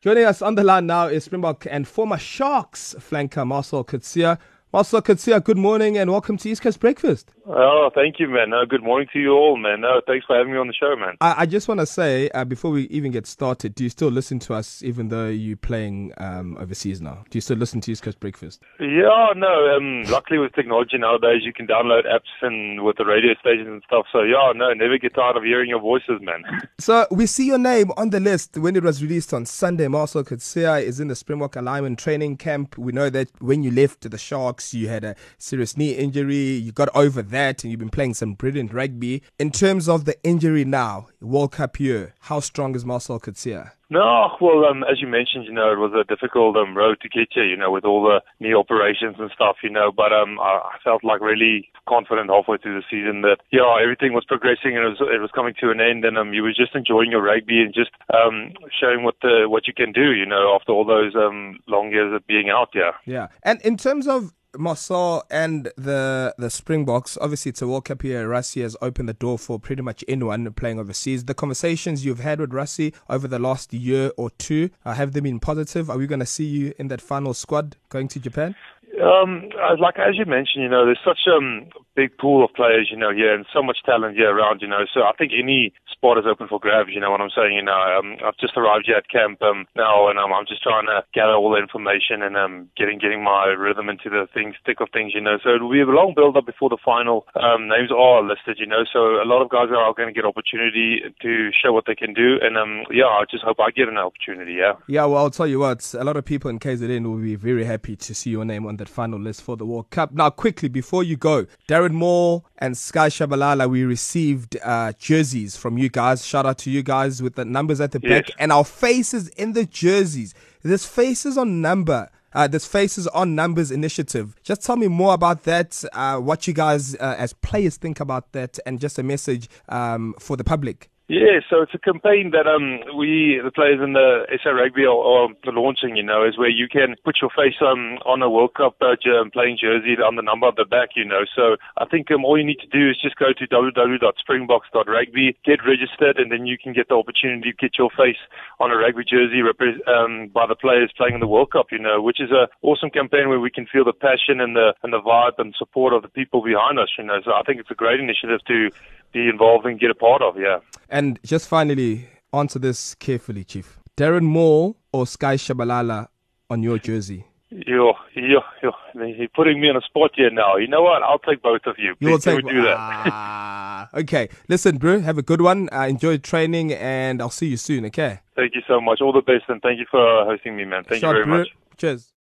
Joining us on the line now is Springbok and former Sharks flanker Marcel Coetzee. Marcel Coetzee, good morning and welcome to East Coast Breakfast. Oh, thank you, man. Good morning to you all, man. Thanks for having me on the show, man. I just want to say, before we even get started, do you still listen to us even though you're playing overseas now? Do you still listen to East Coast Breakfast? Yeah, no. Luckily with technology nowadays, you can download apps and with the radio stations and stuff. So, yeah, no, never get tired of hearing your voices, man. So, we see your name on the list when it was released on Sunday. Marcel Coetzee is in the Springbok alignment training camp. We know that when you left the Sharks, you had a serious knee injury. You got over that and you've been playing some brilliant rugby. In terms of the injury now, World Cup year, how strong is Marcel Coetzee? No, well, as you mentioned, it was a difficult road to get here, with all the knee operations and stuff, but I felt like really confident halfway through the season that, everything was progressing and it was coming to an end, and you were just enjoying your rugby and just showing what you can do, after all those long years of being out, yeah. Yeah, and in terms of Marcel and the Springboks, obviously it's a World Cup year. Rassie has opened the door for pretty much anyone playing overseas. The conversations you've had with Rassie over the last year or two, have they been positive? Are we going to see you in that final squad going to Japan? Like as you mentioned, there's such a big pool of players, here, and so much talent here around, so I think any spot is open for grabs, what I'm saying, I've just arrived here at camp now, and I'm just trying to gather all the information and getting my rhythm into the thick of things, so it'll be a long build-up before the final names are listed, so a lot of guys are going to get opportunity to show what they can do, and I just hope I get an opportunity, yeah. Yeah, well, I'll tell you what, a lot of people in KZN will be very happy to see your name on that final list for the World Cup. Now, quickly, before you go, Darren Moore and Sky Shabalala, we received jerseys from you guys. Shout out to you guys with the numbers at the back and our faces in the jerseys. This Faces on Numbers initiative. Just tell me more about that, what you guys as players think about that, and just a message for the public. Yeah, so it's a campaign that the players in the SA Rugby are launching, is where you can put your face on a World Cup playing jersey on the number of the back, So I think all you need to do is just go to www.springboks.rugby, get registered, and then you can get the opportunity to get your face on a rugby jersey by the players playing in the World Cup, which is an awesome campaign where we can feel the passion and the vibe and support of the people behind us, So I think it's a great initiative to be involved and get a part of, yeah. And just finally, answer this carefully, Chief. Darren Moore or Sky Shabalala on your jersey? You're putting me on a spot here now. You know what? I'll take both of you. You'll take do that. Okay. Listen, bro, have a good one. Enjoy training, and I'll see you soon, okay? Thank you so much. All the best, and thank you for hosting me, man. Thank you very much. Cheers.